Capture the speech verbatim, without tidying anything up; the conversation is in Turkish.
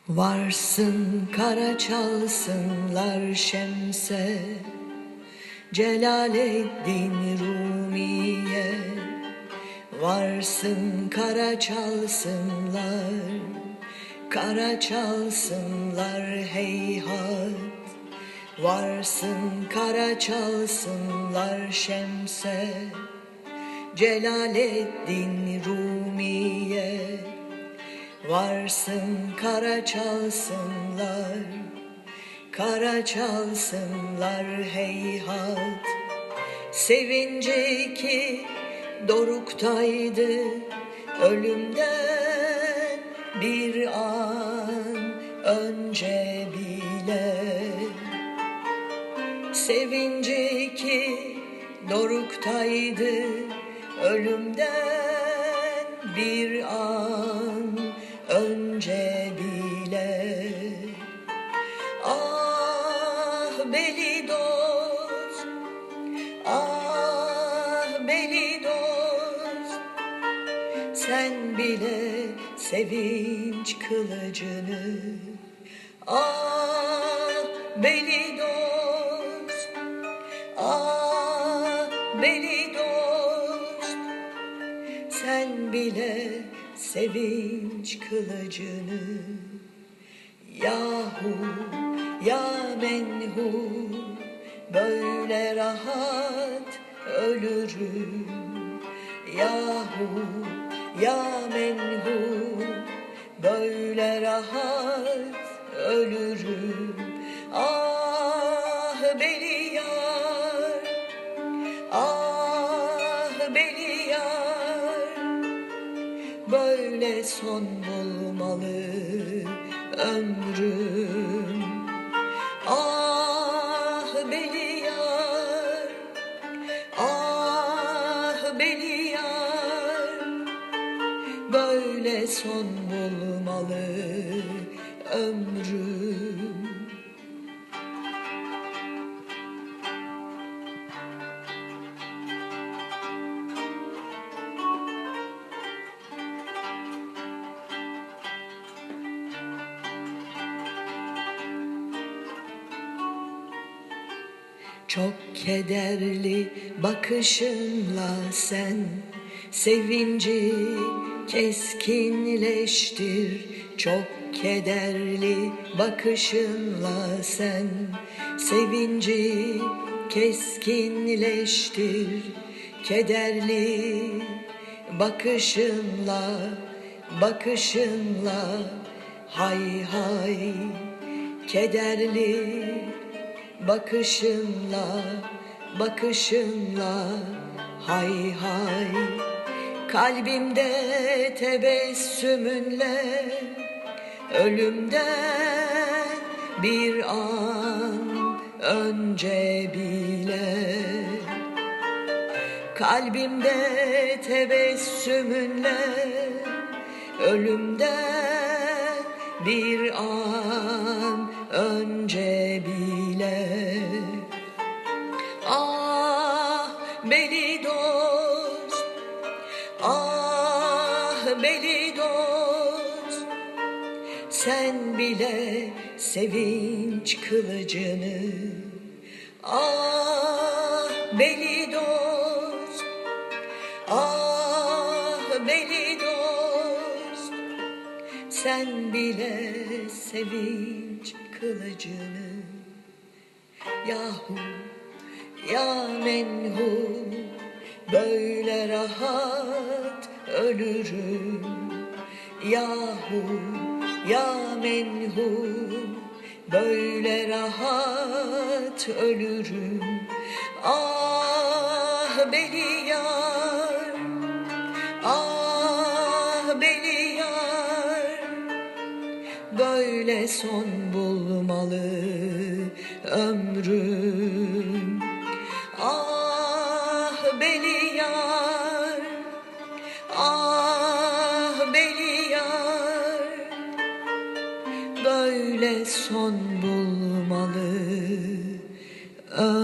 Varsın kara çalsınlar Şems'e, Celaleddin Rumi'ye. Varsın kara çalsınlar, kara çalsınlar heyhat. Varsın kara çalsınlar Şems'e, Celaleddin Rumi'ye. Varsın kara çalsınlar, kara çalsınlar heyhat. Sevinci ki doruktaydı ölümden bir an önce bile. Sevinci ki doruktaydı ölümden bir an önce bile. Ah beli dost, ah beli dost, sen bile sevinç kılıcını. Ah beli dost, ah beli dost, sen bile sevinç kılıcını. Yahu ya menhu, böyle rahat ölürüm. Yahu ya menhu, böyle rahat ölürüm. Ah beli yar, ah beli yar, böyle son bulmalı ömrüm. Ah beli yar, ah beli yar, böyle son bulmalı ömrüm. Çok kederli bakışınla sen sevinci keskinleştir. Çok kederli bakışınla sen sevinci keskinleştir. Kederli bakışınla, bakışınla hay hay. Kederli bakışınla, bakışınla hay hay. Kalbimde tebessümünle ölümden bir an önce bile. Kalbimde tebessümünle ölümden bir an önce bile. Ah beli dost, ah beli dost, sen bile sevinç kılıcını. Ah beli dost, ah beli dost, sen bile sevinç kılıcını. Yahu ya menhu, böyle rahat ölürüm. Yahu ya menhu, böyle rahat ölürüm. Ah beli yar, ah beli yar, böyle son bulmalı ömrüm. Ah beli yar, ah beli yar, böyle son bulmalı ömrüm.